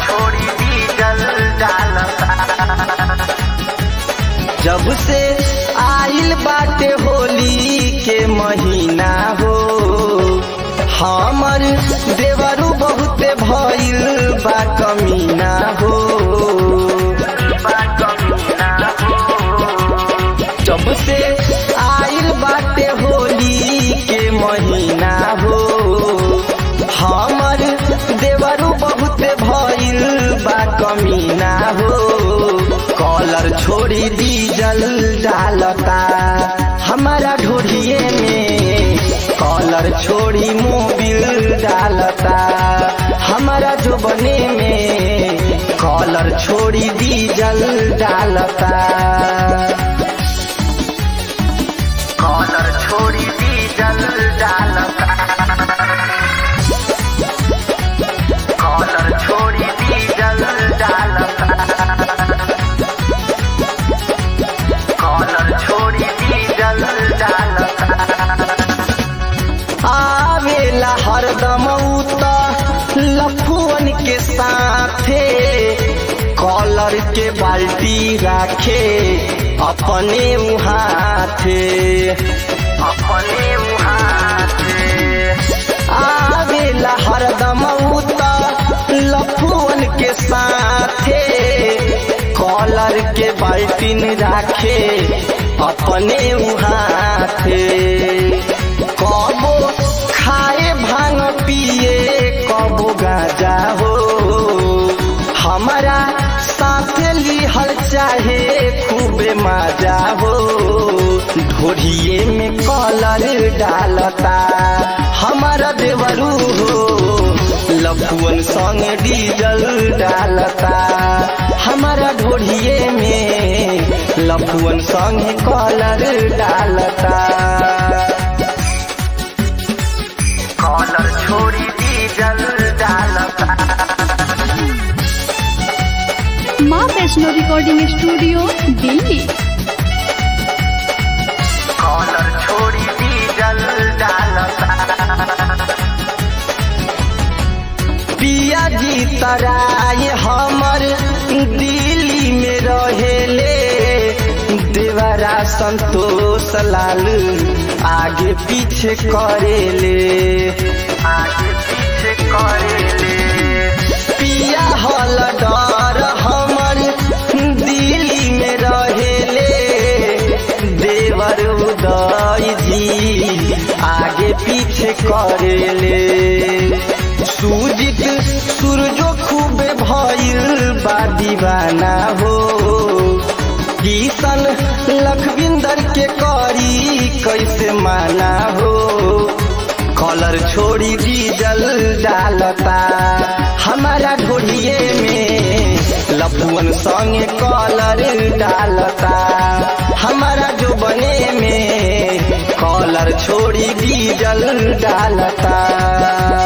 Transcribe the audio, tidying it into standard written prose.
छोड़ी डीजल डालता। जब से आइल बाटे होली के महीना हो, हमर देवरू बहुते भइल बा कमीना हो। जब से आइल बाटे होली के महीना हो, हमर देवरू बहुते भइल बा कमीना हो। कॉलर छोड़ी डीजल डालता हमारा ढोढ़िए में, कॉलर छोड़ी मोबिल डालता हमारा जोबने में, कॉलर छोड़ी डीजल डालता। कॉलर छोड़ी डीजल डालता, कॉलर छोड़ी डीजल डालता, कॉलर छोड़ी डीजल डालता। आवेला हरदम उता लफुअन के साथे, कॉलर के बाल्टी राखे अपने हाथे, अपने हाथे। आवेला हरदम उता लफुअन के साथे, कॉलर के बाल्टी राखे अपने हाथे। कबो खाए भांग पिए कबो गाजा हो, हमारा साथ लिहल चाहे खूबे मजा हो। ढोढ़िए में कॉलर डालता हमारा देवरू हो, लफुअन संग डीजल डालता हमारा ढोढ़िए में, लफुअन संग कॉलर डालता। कॉलर छोड़ी डीजल डालता। माँ Vaishno recording studio Delhi. Collar छोड़ी डीजल डालता। पिया जी तराय हमर दिल्ली में रहेले, देवरा संतोष लाल आगे पीछे करेले, आगे पीछे करेले। पिया हल डर हमर दिल्ली में रहेले, देवर उदय जी आगे पीछे करेले। सूजित सूरजो खूबे भइल बा दीवाना हो, किशन लखविंदर के करी कैसे माना हो। कॉलर छोड़ी डीजल डालता हमारा ढोढ़िए में, लफुअन संगे कॉलर डालता हमारा जोबने में, कॉलर छोड़ी डीजल डालता।